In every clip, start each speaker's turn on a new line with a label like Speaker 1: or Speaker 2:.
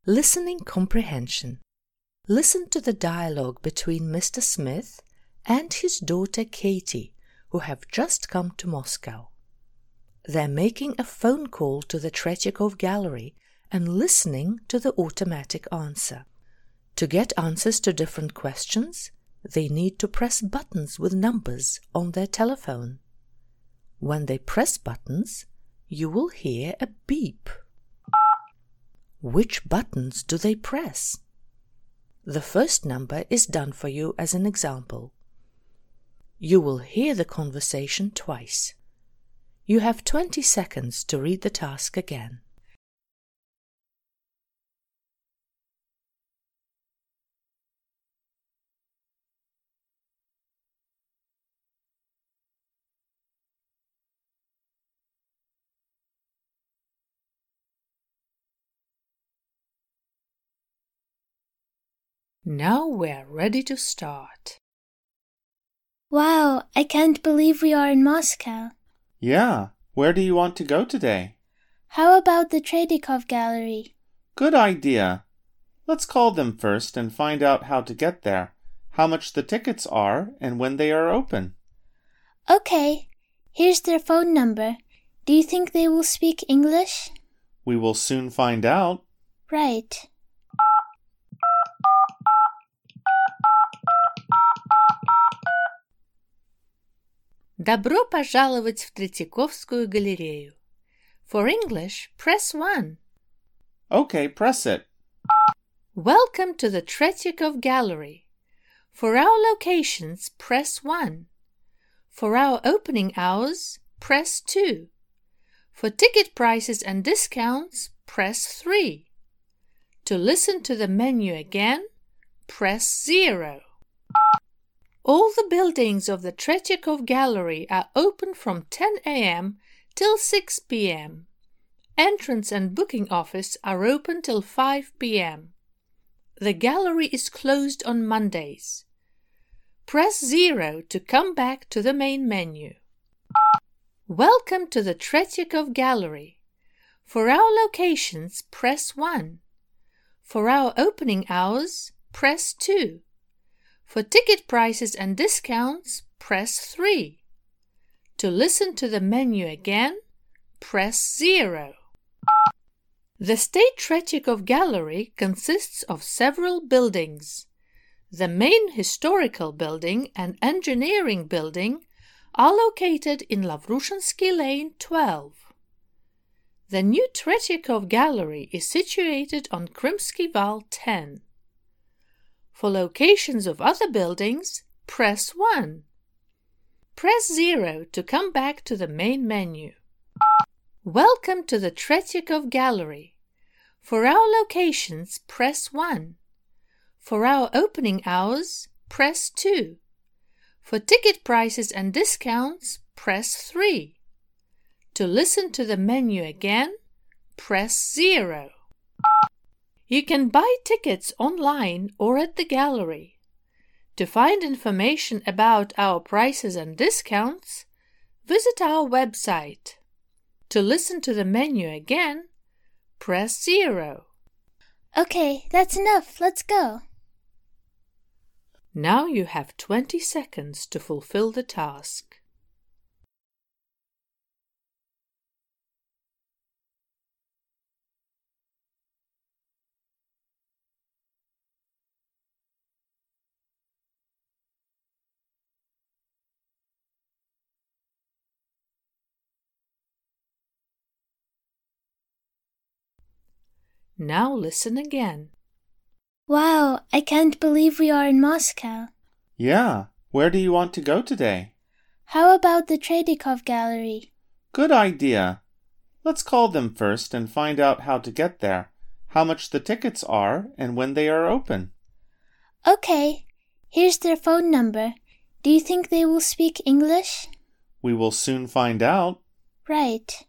Speaker 1: Listening comprehension. Listen to the dialogue between Mr. Smith and his daughter Katie, who have just come to Moscow. They're making a phone call to the Tretyakov Gallery and listening to the automatic answer. To get answers to different questions, they need to press buttons with numbers on their telephone. When they press buttons, you will hear a beep. Which buttons do they press? The first number is done for you as an example. You will hear the conversation twice. You have 20 seconds to read the task again. Now we're ready to start.
Speaker 2: Wow, I can't believe we are in Moscow.
Speaker 3: Yeah, where do you want to go today?
Speaker 2: How about the Tretyakov Gallery?
Speaker 3: Good idea. Let's call them first and find out how to get there, how much the tickets are, and when they are open.
Speaker 2: Okay, here's their phone number. Do you think they will speak English?
Speaker 3: We will soon find out.
Speaker 2: Right.
Speaker 1: Добро пожаловать в Третьяковскую галерею. For English, press 1.
Speaker 3: Okay, press it.
Speaker 1: Welcome to the Tretyakov Gallery. For our locations, press 1. For our opening hours, press 2. For ticket prices and discounts, press 3. To listen to the menu again, press 0. All the buildings of the Tretyakov Gallery are open from 10 a.m. till 6 p.m. Entrance and booking office are open till 5 p.m. The gallery is closed on Mondays. Press 0 to come back to the main menu. Welcome to the Tretyakov Gallery. For our locations, press 1. For our opening hours, press 2. For ticket prices and discounts, press 3. To listen to the menu again, press 0. The State Tretyakov Gallery consists of several buildings. The main historical building and engineering building are located in Lavrushinsky Lane 12. The new Tretyakov Gallery is situated on Krymsky Val 10. For locations of other buildings, press 1. Press 0 to come back to the main menu. Welcome to the Tretyakov Gallery. For our locations, press 1. For our opening hours, press 2. For ticket prices and discounts, press 3. To listen to the menu again, press 0. You can buy tickets online or at the gallery. To find information about our prices and discounts, visit our website. To listen to the menu again, press 0.
Speaker 2: Okay, that's enough. Let's go.
Speaker 1: Now you have 20 seconds to fulfill the task. Now listen again.
Speaker 2: Wow, I can't believe we are in Moscow.
Speaker 3: Yeah, where do you want to go today?
Speaker 2: How about the Tretyakov Gallery?
Speaker 3: Good idea. Let's call them first and find out how to get there, how much the tickets are, and when they are open.
Speaker 2: Okay, here's their phone number. Do you think they will speak English?
Speaker 3: We will soon find out.
Speaker 2: Right.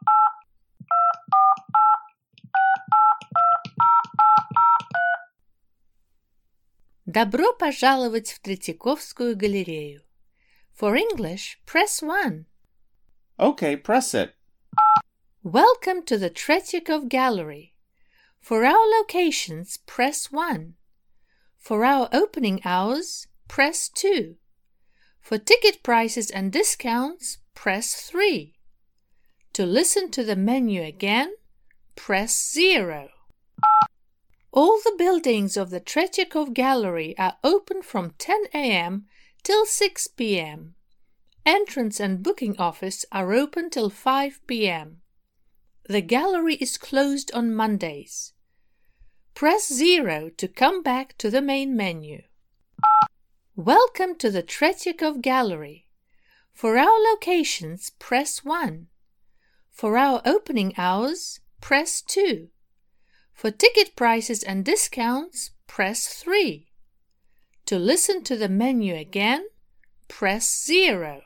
Speaker 1: Добро пожаловать в Третьяковскую галерею. For English, press 1.
Speaker 3: Okay, press it.
Speaker 1: Welcome to the Tretyakov Gallery. For our locations, press 1. For our opening hours, press 2. For ticket prices and discounts, press 3. To listen to the menu again, press 0. All the buildings of the Tretyakov Gallery are open from 10 a.m. till 6 p.m. Entrance and booking office are open till 5 p.m. The gallery is closed on Mondays. Press 0 to come back to the main menu. Welcome to the Tretyakov Gallery. For our locations, press 1. For our opening hours, press 2. For ticket prices and discounts, press 3. To listen to the menu again, press 0.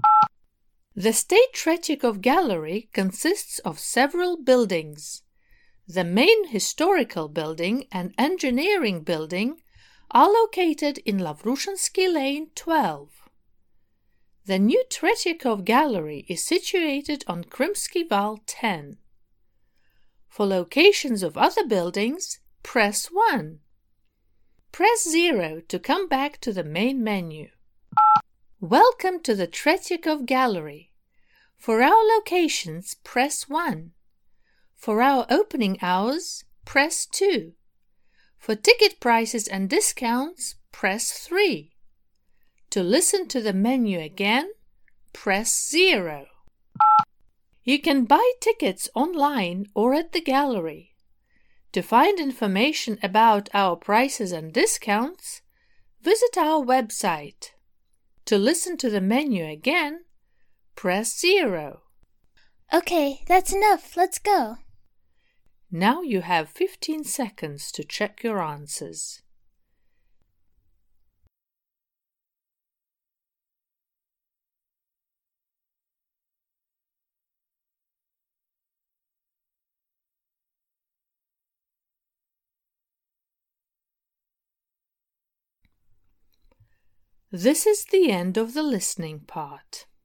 Speaker 1: The State Tretyakov Gallery consists of several buildings. The main historical building and engineering building are located in Lavrushinsky Lane 12. The new Tretyakov Gallery is situated on Krymsky Val 10. For locations of other buildings, press 1. Press 0 to come back to the main menu. Welcome to the Tretyakov Gallery. For our locations, press 1. For our opening hours, press 2. For ticket prices and discounts, press 3. To listen to the menu again, press 0. You can buy tickets online or at the gallery. To find information about our prices and discounts, visit our website. To listen to the menu again, press 0.
Speaker 2: Okay, that's enough. Let's go.
Speaker 1: Now you have 15 seconds to check your answers. This is the end of the listening part.